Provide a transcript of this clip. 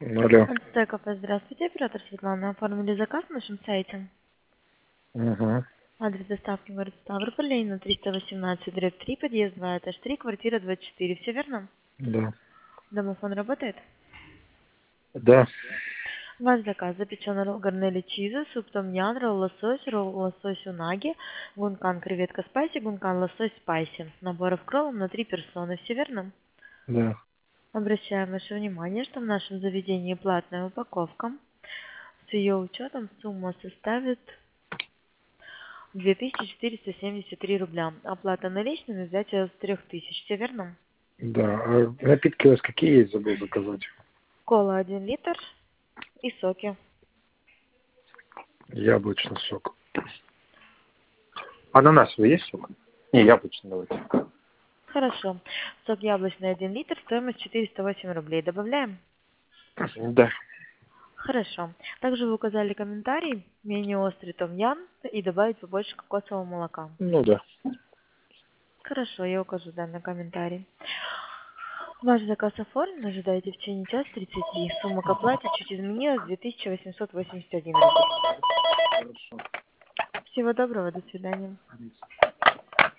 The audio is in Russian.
Алло. Антстеков, здравствуйте, оператор Светлана. Оформили заказ на нашем сайте. Угу. Адрес доставки город Ставрополь, Ленина, 318, дробь 3, подъезд 2, этаж 3, квартира 24. Все верно? Да. Домофон работает? Да. Ваш заказ: запеченный ролл гарнели чиза, суп том ян, ролл лосось унаги, гункан креветка спайси, гункан лосось спайси. Наборов кроллом на 3 персоны. Все верно? Да. Обращаем ваше внимание, что в нашем заведении платная упаковка. С ее учетом сумма составит 2473 рубля. Оплата наличными, взятие с 3000. Все верно? Да. А напитки у вас какие есть? Забыл заказать. Кола 1 литр и соки. Яблочный сок. Ананасовый есть сок? Не, яблочный давайте. Хорошо. Сок яблочный 1 литр, стоимость 408 рублей. Добавляем? Да. Хорошо. Также вы указали комментарий: менее острый том ян и добавить побольше кокосового молока. Ну да. Хорошо, я укажу данный комментарий. Ваш заказ оформлен, ожидайте в течение часа 30. Сумма к оплате чуть изменилась: 2881 рубль. Хорошо. Всего доброго, до свидания.